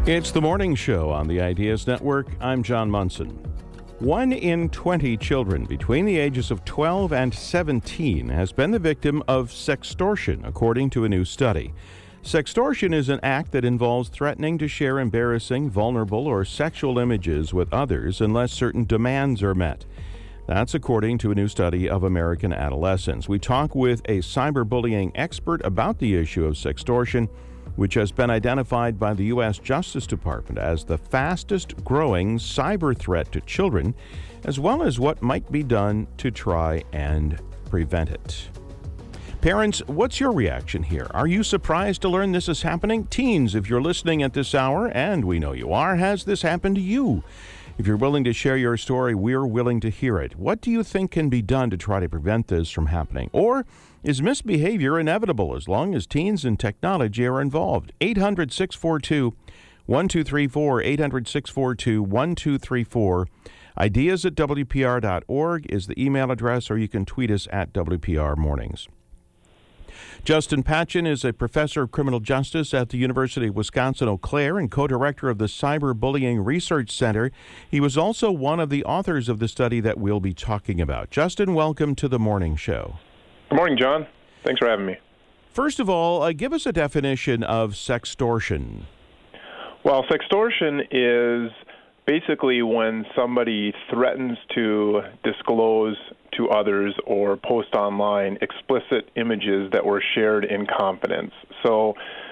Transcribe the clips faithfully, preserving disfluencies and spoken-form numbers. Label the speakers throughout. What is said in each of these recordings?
Speaker 1: It's the morning show on the Ideas Network. I'm John Munson. One in twenty children between the ages of twelve and seventeen has been the victim of sextortion, according to a new study. Sextortion is an act that involves threatening to share embarrassing, vulnerable, or sexual images with others unless certain demands are met. That's according to a new study of American adolescents. We talk with a cyberbullying expert about the issue of sextortion, which has been identified by the U S Justice Department as the fastest growing cyber threat to children, as well as what might be done to try and prevent it. Parents, what's your reaction here? Are you surprised to learn this is happening? Teens, if you're listening at this hour, and we know you are, has this happened to you? If you're willing to share your story, we're willing to hear it. What do you think can be done to try to prevent this from happening? Or is misbehavior inevitable as long as teens and technology are involved? eight hundred, six four two, one two three four, eight hundred, six four two, one two three four. Ideas at W P R dot org is the email address, or you can tweet us at W P R Mornings. Justin Patchen is a professor of criminal justice at the University of Wisconsin-Eau Claire and co-director of the Cyberbullying Research Center. He was also one of the authors of the study that we'll be talking about. Justin, welcome to the morning show.
Speaker 2: Good morning, John. Thanks for having me.
Speaker 1: First of all, uh, give us a definition of sextortion.
Speaker 2: Well, sextortion is basically when somebody threatens to disclose to others or post online explicit images that were shared in confidence. So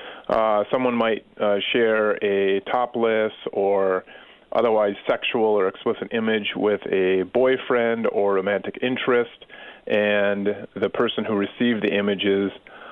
Speaker 2: uh, someone might uh, share a topless or otherwise sexual or explicit image with a boyfriend or romantic interest, and the person who received the images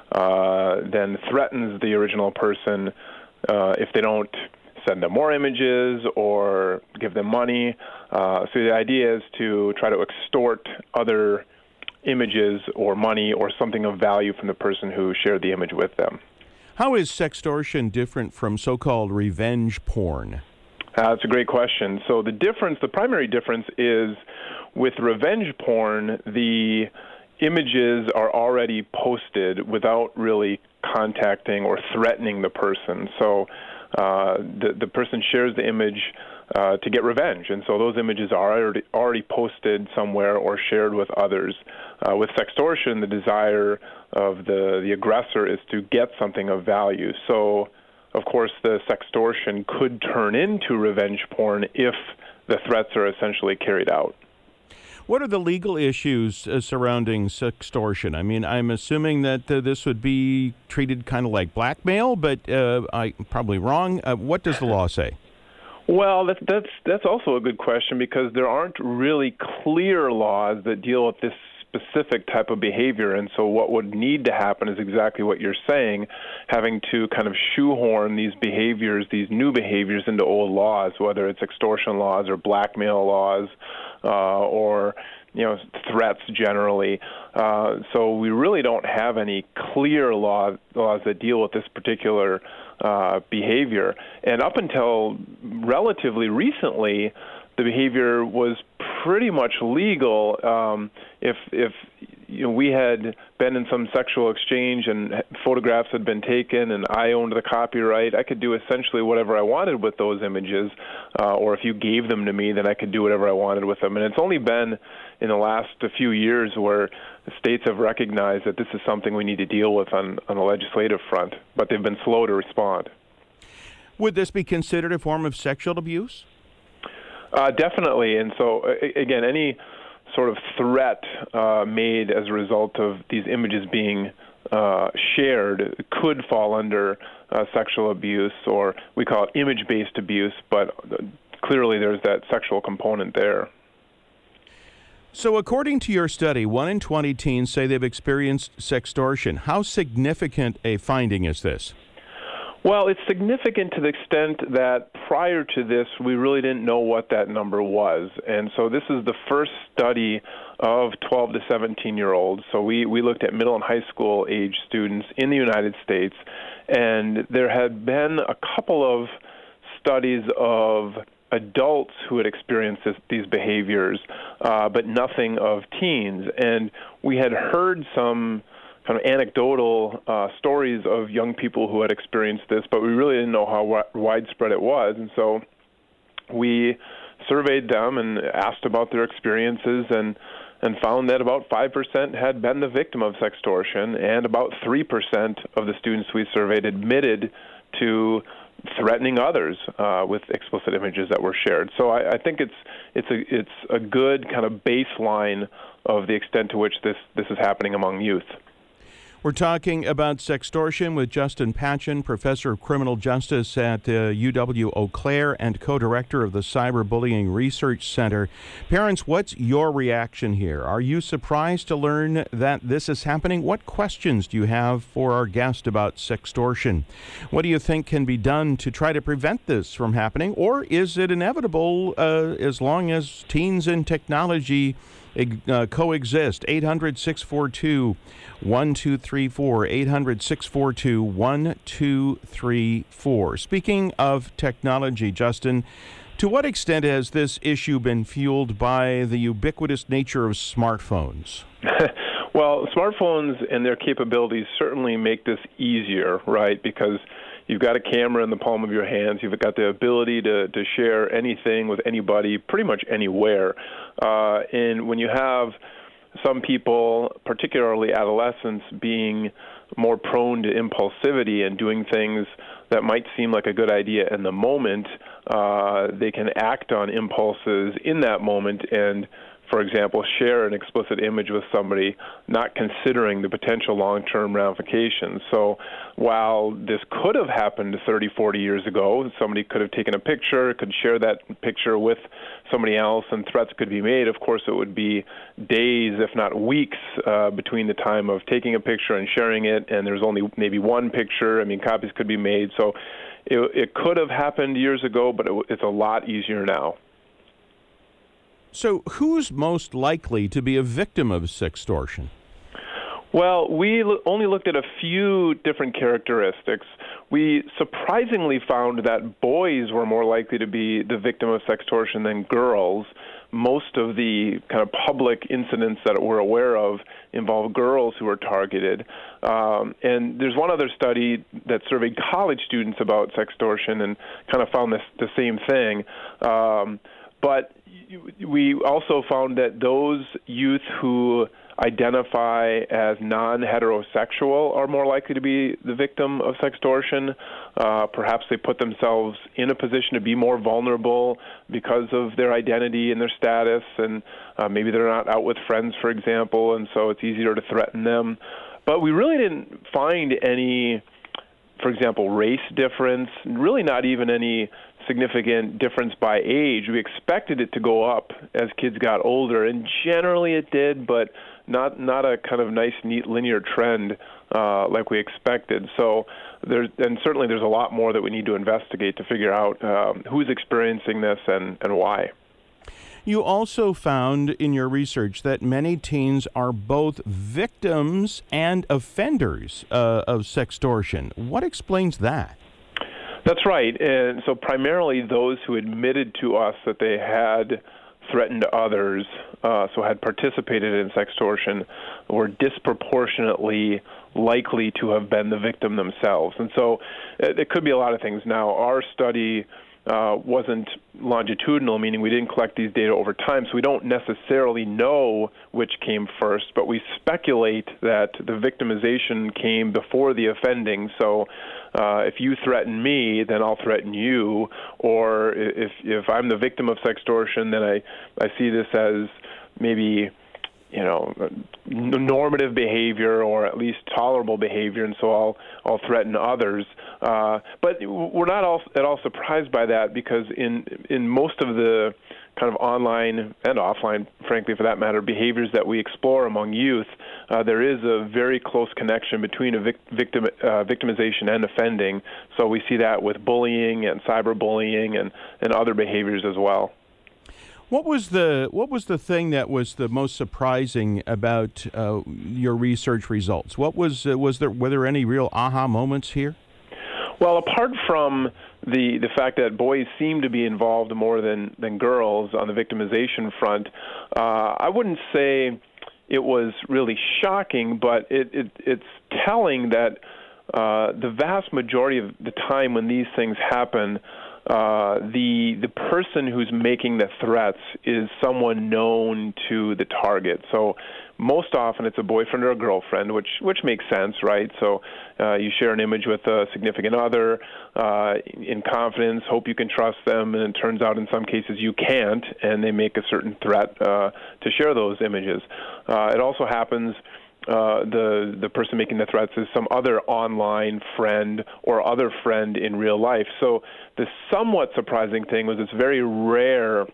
Speaker 2: uh, then threatens the original person uh, if they don't send them more images or give them money. Uh, so the idea is to try to extort other images or money or something of value from the person who shared the image with them.
Speaker 1: How is sextortion different from so-called revenge porn?
Speaker 2: Uh, that's a great question. So the difference, the primary difference is with revenge porn, the images are already posted without really contacting or threatening the person. So uh, the, the person shares the image uh, to get revenge, and so those images are already, already posted somewhere or shared with others. Uh, with sextortion, the desire of the, the aggressor is to get something of value. So, of course, the sextortion could turn into revenge porn if the threats are essentially carried out.
Speaker 1: What are the legal issues uh, surrounding sextortion? I mean, I'm assuming that uh, this would be treated kind of like blackmail, but uh, I'm probably wrong. Uh, what does the law say?
Speaker 2: Well, that's, that's that's also a good question, because there aren't really clear laws that deal with this specific type of behavior, and so what would need to happen is exactly what you're saying, having to kind of shoehorn these behaviors, these new behaviors, into old laws, whether it's extortion laws or blackmail laws uh, or you know threats generally. Uh, so we really don't have any clear law, laws that deal with this particular uh, behavior. And up until relatively recently, the behavior was pretty much legal. Um, if if you know, we had been in some sexual exchange and photographs had been taken and I owned the copyright, I could do essentially whatever I wanted with those images. Uh, or if you gave them to me, then I could do whatever I wanted with them. And it's only been in the last few years where the states have recognized that this is something we need to deal with on, on the legislative front, but they've been slow to respond.
Speaker 1: Would this be considered a form of sexual abuse?
Speaker 2: Uh, definitely. And so, again, any sort of threat uh, made as a result of these images being uh, shared could fall under uh, sexual abuse, or we call it image-based abuse, but clearly there's that sexual component there.
Speaker 1: So according to your study, one in twenty teens say they've experienced sextortion. How significant a finding is this?
Speaker 2: Well, it's significant to the extent that prior to this, we really didn't know what that number was. And so this is the first study of twelve to seventeen-year-olds. So we, we looked at middle and high school age students in the United States, and there had been a couple of studies of adults who had experienced this, these behaviors, uh, but nothing of teens. And we had heard some kind of anecdotal uh, stories of young people who had experienced this, but we really didn't know how wi- widespread it was. And so we surveyed them and asked about their experiences and, and found that about five percent had been the victim of sextortion, and about three percent of the students we surveyed admitted to threatening others uh, with explicit images that were shared. So I, I think it's it's a it's a good kind of baseline of the extent to which this, this is happening among youth.
Speaker 1: We're talking about sextortion with Justin Patchen, professor of criminal justice at uh, U W Eau Claire and co-director of the Cyberbullying Research Center. Parents, what's your reaction here? Are you surprised to learn that this is happening? What questions do you have for our guest about sextortion? What do you think can be done to try to prevent this from happening? Or is it inevitable uh, as long as teens and technology Uh, coexist? eight hundred, six four two, one two three four, eight hundred, six four two, one two three four. Speaking of technology, Justin, to what extent has this issue been fueled by the ubiquitous nature of smartphones?
Speaker 2: Well, smartphones and their capabilities certainly make this easier, right? Because you've got a camera in the palm of your hands. You've got the ability to, to share anything with anybody pretty much anywhere. Uh, and when you have some people, particularly adolescents, being more prone to impulsivity and doing things that might seem like a good idea in the moment, uh, they can act on impulses in that moment and, for example, share an explicit image with somebody, not considering the potential long-term ramifications. So while this could have happened thirty, forty years ago, somebody could have taken a picture, could share that picture with somebody else, and threats could be made. Of course, it would be days, if not weeks, uh, between the time of taking a picture and sharing it, and there's only maybe one picture. I mean, copies could be made. So it, it could have happened years ago, but it, it's a lot easier now.
Speaker 1: So who's most likely to be a victim of sextortion?
Speaker 2: Well, we lo- only looked at a few different characteristics. We surprisingly found that boys were more likely to be the victim of sextortion than girls. Most of the kind of public incidents that we're aware of involve girls who are targeted. Um, and there's one other study that surveyed college students about sextortion and kind of found this the same thing. Um, but we also found that those youth who identify as non-heterosexual are more likely to be the victim of sextortion. Uh, perhaps they put themselves in a position to be more vulnerable because of their identity and their status, and uh, maybe they're not out with friends, for example, and so it's easier to threaten them. But we really didn't find any, for example, race difference, really not even any significant difference by age. We expected it to go up as kids got older, and generally it did, but not not a kind of nice, neat, linear trend uh, like we expected. So there's, and certainly there's a lot more that we need to investigate to figure out um, who's experiencing this and, and why.
Speaker 1: You also found in your research that many teens are both victims and offenders uh, of sextortion. What explains that?
Speaker 2: That's right. And so primarily those who admitted to us that they had threatened others, uh, so had participated in sextortion, were disproportionately likely to have been the victim themselves. And so it, it could be a lot of things. Now, our study uh, wasn't longitudinal, meaning we didn't collect these data over time, so we don't necessarily know which came first, but we speculate that the victimization came before the offending. So uh, if you threaten me, then I'll threaten you, or if if I'm the victim of sextortion, then I, I see this as maybe, you know, normative behavior or at least tolerable behavior, and so I'll I'll threaten others. Uh, but we're not all, at all surprised by that, because in in most of the kind of online and offline, frankly, for that matter, behaviors that we explore among youth, uh, there is a very close connection between a vic- victim uh, victimization and offending. So we see that with bullying and cyberbullying and, and other behaviors as well.
Speaker 1: What was the what was the thing that was the most surprising about uh, your research results? What was uh, was there were there any real aha moments here?
Speaker 2: Well, apart from the the fact that boys seem to be involved more than, than girls on the victimization front, uh, I wouldn't say it was really shocking, but it, it it's telling that uh, the vast majority of the time when these things happen, uh, the the person who's making the threats is someone known to the target. So most often it's a boyfriend or a girlfriend, which which makes sense, right? So uh, you share an image with a significant other uh, in confidence, hope you can trust them, and it turns out in some cases you can't, and they make a certain threat uh, to share those images. Uh, it also happens uh, the the person making the threats is some other online friend or other friend in real life. So the somewhat surprising thing was it's very rare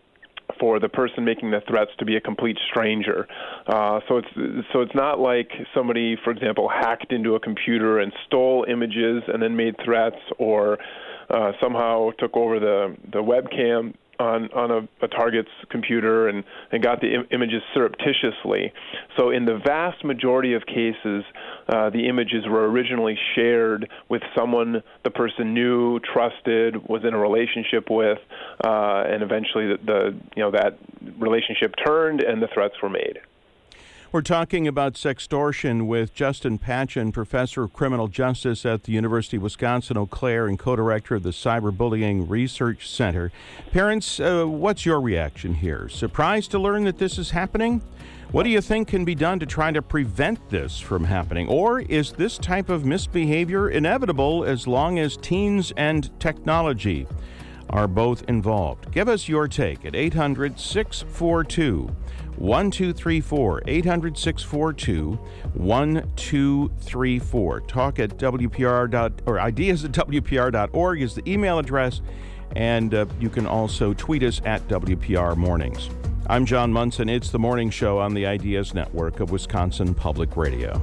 Speaker 2: for the person making the threats to be a complete stranger. Uh, so it's so it's not like somebody, for example, hacked into a computer and stole images and then made threats, or uh, somehow took over the, the webcam on, on a, a target's computer and, and got the im- images surreptitiously. So in the vast majority of cases, uh, the images were originally shared with someone the person knew, trusted, was in a relationship with, uh, and eventually the, the you know that relationship turned and the threats were made.
Speaker 1: We're talking about sextortion with Justin Patchen, professor of criminal justice at the University of Wisconsin-Eau Claire and co-director of the Cyberbullying Research Center. Parents, uh, what's your reaction here? Surprised to learn that this is happening? What do you think can be done to try to prevent this from happening? Or is this type of misbehavior inevitable as long as teens and technology are both involved? Give us your take at eight hundred, six four two, one two three four, eight hundred, six four two, one two three four. Talk at W P R dot or ideas at W P R dot org is the email address, and uh, you can also tweet us at W P R Mornings. I'm John Munson. It's the Morning Show on the Ideas Network of Wisconsin Public Radio.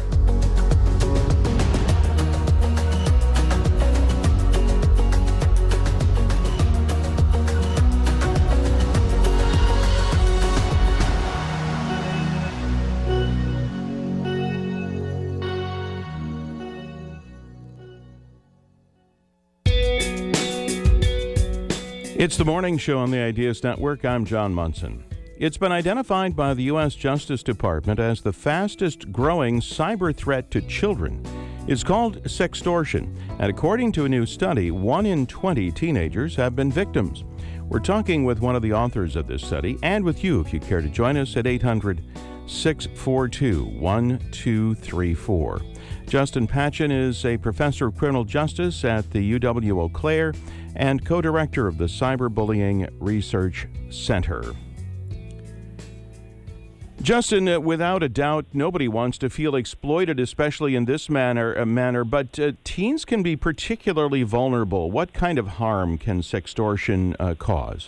Speaker 1: It's the Morning Show on the Ideas Network. I'm John Munson. It's been identified by the U S Justice Department as the fastest growing cyber threat to children. It's called sextortion, and according to a new study, one in twenty teenagers have been victims. We're talking with one of the authors of this study, and with you if you care to join us at eight hundred, six four two, one two three four. Justin Patchen is a professor of criminal justice at the U W-Eau Claire and co-director of the Cyberbullying Research Center. Justin, uh, without a doubt, nobody wants to feel exploited, especially in this manner, uh, manner but uh, teens can be particularly vulnerable. What kind of harm can sextortion uh, cause?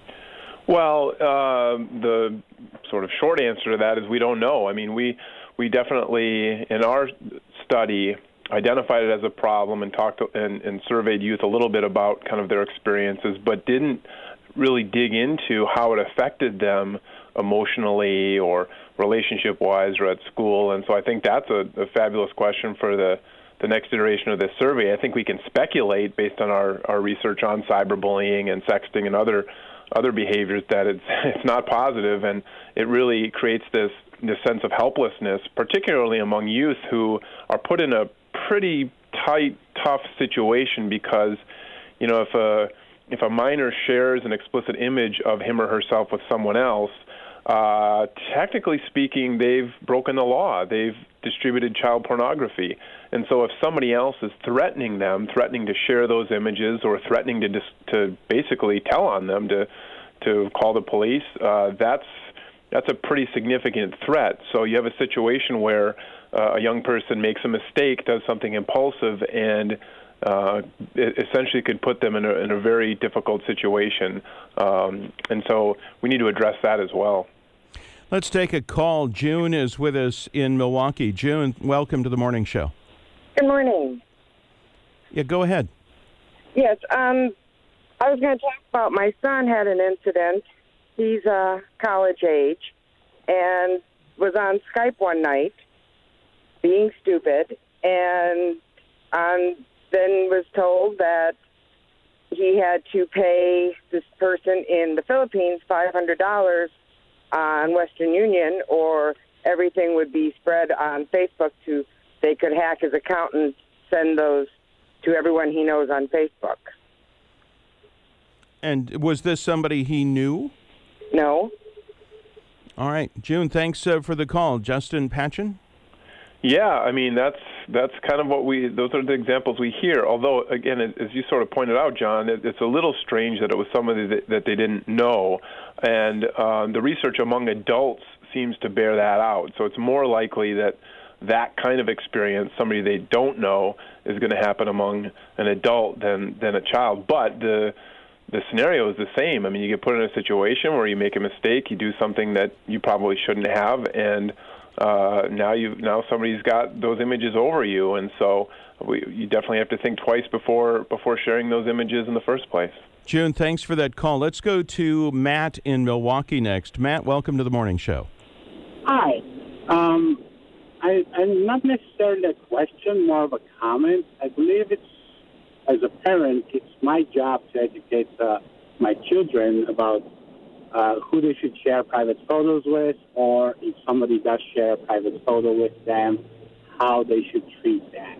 Speaker 2: Well, uh, the sort of short answer to that is we don't know. I mean, we we definitely, in our study, identified it as a problem and talked to, and, and surveyed youth a little bit about kind of their experiences, but didn't really dig into how it affected them emotionally or relationship-wise or at school. And so I think that's a, a fabulous question for the, the next iteration of this survey. I think we can speculate based on our, our research on cyberbullying and sexting and other other behaviors that it's it's not positive, and it really creates this this sense of helplessness, particularly among youth who are put in a pretty tight, tough situation because, you know, if a if a minor shares an explicit image of him or herself with someone else, uh, technically speaking, they've broken the law. They've distributed child pornography. And so if somebody else is threatening them, threatening to share those images or threatening to dis- to basically tell on them to to call the police, uh, that's that's a pretty significant threat. So you have a situation where uh, a young person makes a mistake, does something impulsive, and uh, it essentially could put them in a, in a very difficult situation. Um, and so we need to address that as well.
Speaker 1: Let's take a call. June is with us in Milwaukee. June, welcome to the Morning Show.
Speaker 3: Good morning.
Speaker 1: Yeah, go ahead.
Speaker 3: Yes, um, I was going to talk about my son had an incident. He's uh, college age and was on Skype one night being stupid, and um, then was told that he had to pay this person in the Philippines five hundred dollars on Western Union, or everything would be spread on Facebook to, they could hack his account and send those to everyone he knows on Facebook.
Speaker 1: And was this somebody he knew?
Speaker 3: No.
Speaker 1: All right. June, thanks uh, for the call. Justin Patchen?
Speaker 2: Yeah, I mean, that's that's kind of what we, those are the examples we hear. Although, again, as you sort of pointed out, John, it, it's a little strange that it was somebody that, that they didn't know. And uh, the research among adults seems to bear that out. So it's more likely that that kind of experience, somebody they don't know, is going to happen among an adult than, than a child. But the the scenario is the same. I mean, you get put in a situation where you make a mistake, you do something that you probably shouldn't have, and uh, now you now somebody's got those images over you, and so we, you definitely have to think twice before before sharing those images in the first place.
Speaker 1: June, thanks for that call. Let's go to Matt in Milwaukee next. Matt, welcome to the morning show.
Speaker 4: Hi. Um, I, I'm not necessarily a question, more of a comment. I believe it's, as a parent, it's my job to educate uh, my children about uh, who they should share private photos with, or if somebody does share a private photo with them, how they should treat them.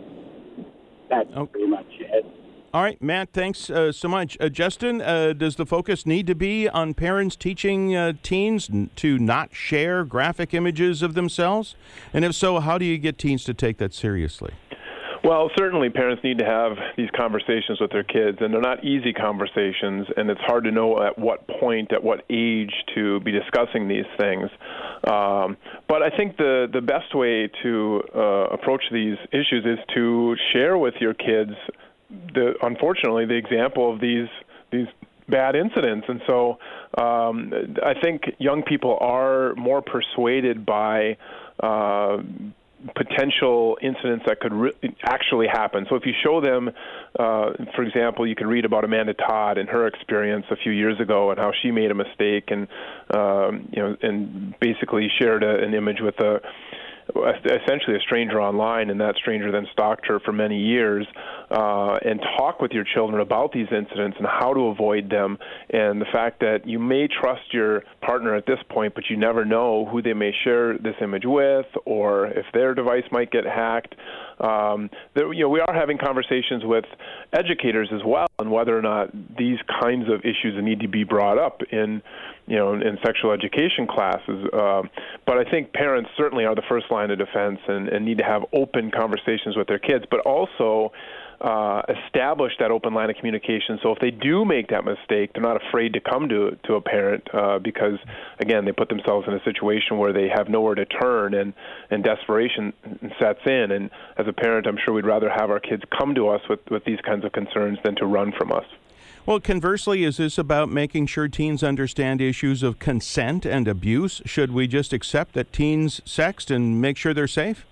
Speaker 4: That's okay. Pretty much it.
Speaker 1: All right, Matt, thanks uh, so much. Uh, Justin, uh, does the focus need to be on parents teaching uh, teens n- to not share graphic images of themselves? And if so, how do you get teens to take that seriously?
Speaker 2: Well, certainly parents need to have these conversations with their kids, and they're not easy conversations, and it's hard to know at what point, at what age to be discussing these things. Um, but I think the, the best way to uh, approach these issues is to share with your kids, the, unfortunately, the example of these these bad incidents. And so um, I think young people are more persuaded by uh, potential incidents that could re- actually happen. So if you show them, uh, for example, you can read about Amanda Todd and her experience a few years ago and how she made a mistake and um, you know and basically shared a, an image with a essentially a stranger online, and that stranger then stalked her for many years, uh, and talk with your children about these incidents and how to avoid them, and the fact that you may trust your partner at this point, but you never know who they may share this image with, or if their device might get hacked. Um, there, you know, we are having conversations with educators as well on whether or not these kinds of issues need to be brought up in, you know, in, in sexual education classes. Uh, but I think parents certainly are the first line of defense and, and need to have open conversations with their kids, but also uh, establish that open line of communication. So if they do make that mistake, they're not afraid to come to to a parent uh, because, again, they put themselves in a situation where they have nowhere to turn, and, and desperation sets in. And as a parent, I'm sure we'd rather have our kids come to us with, with these kinds of concerns than to run from us.
Speaker 1: Well, conversely, is this about making sure teens understand issues of consent and abuse? Should we just accept that teens sext and make sure they're safe?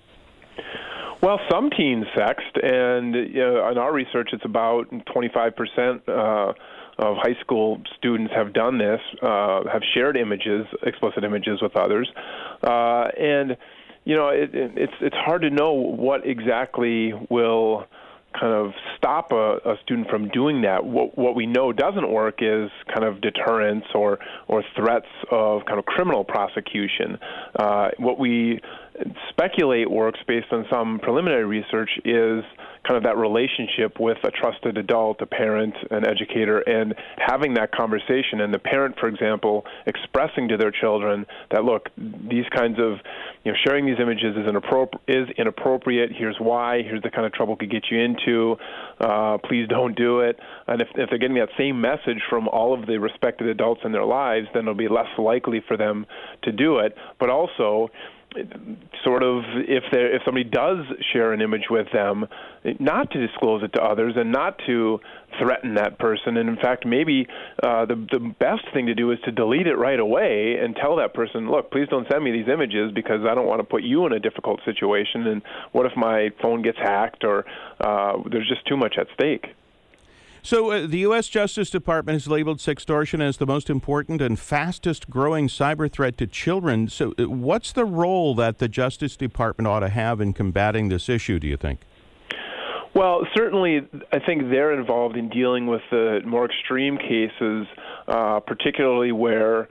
Speaker 2: Well, some teens sext, and you know, in our research, it's about twenty-five percent uh, of high school students have done this, uh, have shared images, explicit images with others, uh, and you know, it, it, it's it's hard to know what exactly will kind of stop a, a student from doing that. What, what we know doesn't work is kind of deterrence or or threats of kind of criminal prosecution. Uh, what we speculate works based on some preliminary research is kind of that relationship with a trusted adult, a parent, an educator, and having that conversation. And the parent, for example, expressing to their children that, look, these kinds of, you know, sharing these images is inappropriate, is inappropriate. Here's why. Here's the kind of trouble it could get you into. Uh, please don't do it. And if, if they're getting that same message from all of the respected adults in their lives, then it'll be less likely for them to do it. But also, sort of, if there if somebody does share an image with them, not to disclose it to others and not to threaten that person. And in fact, maybe uh, the the best thing to do is to delete it right away and tell that person, look, please don't send me these images because I don't want to put you in a difficult situation. And what if my phone gets hacked or uh, there's just too much at stake?
Speaker 1: So uh, the U S Justice Department has labeled sextortion as the most important and fastest growing cyber threat to children. So uh, what's the role that the Justice Department ought to have in combating this issue, do you think?
Speaker 2: Well, certainly I think they're involved in dealing with the more extreme cases, uh, particularly where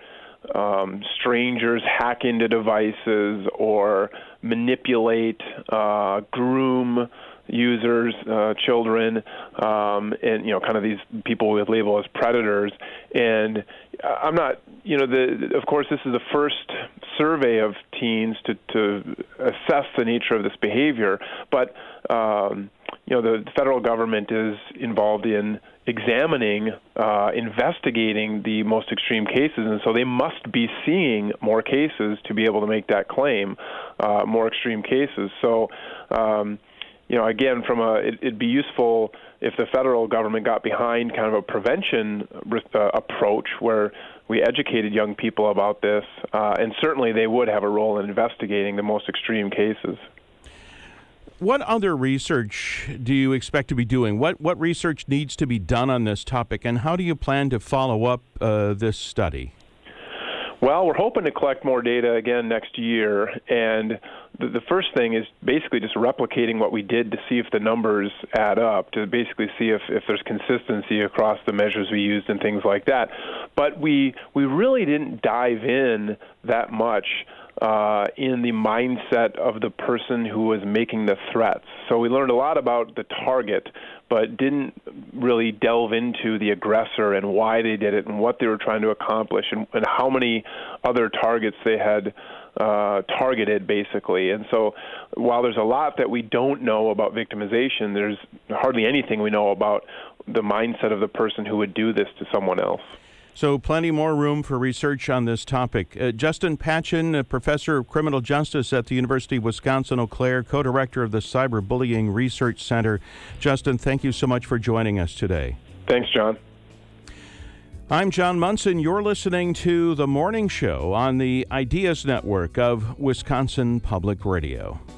Speaker 2: um, strangers hack into devices or manipulate, uh, groom users, uh, children, um, and, you know, kind of these people we label as predators. And I'm not, you know, the, of course, this is the first survey of teens to, to assess the nature of this behavior, but, um, you know, the federal government is involved in examining, uh, investigating the most extreme cases, and so they must be seeing more cases to be able to make that claim, uh, more extreme cases. So, um, you know, again, from a, it, it'd be useful if the federal government got behind kind of a prevention uh, approach where we educated young people about this, uh, and certainly they would have a role in investigating the most extreme cases.
Speaker 1: What other research do you expect to be doing? What what research needs to be done on this topic, and how do you plan to follow up uh, this study?
Speaker 2: Well, we're hoping to collect more data again next year, and the, the first thing is basically just replicating what we did to see if the numbers add up, to basically see if, if there's consistency across the measures we used and things like that. But we we really didn't dive in that much uh, in the mindset of the person who was making the threats. So we learned a lot about the target, but didn't really delve into the aggressor and why they did it and what they were trying to accomplish and, and how many other targets they had uh, targeted, basically. And so while there's a lot that we don't know about victimization, there's hardly anything we know about the mindset of the person who would do this to someone else.
Speaker 1: So plenty more room for research on this topic. Uh, Justin Patchen, a professor of criminal justice at the University of Wisconsin-Eau Claire, co-director of the Cyberbullying Research Center. Justin, thank you so much for joining us today.
Speaker 2: Thanks, John.
Speaker 1: I'm John Munson. You're listening to The Morning Show on the Ideas Network of Wisconsin Public Radio.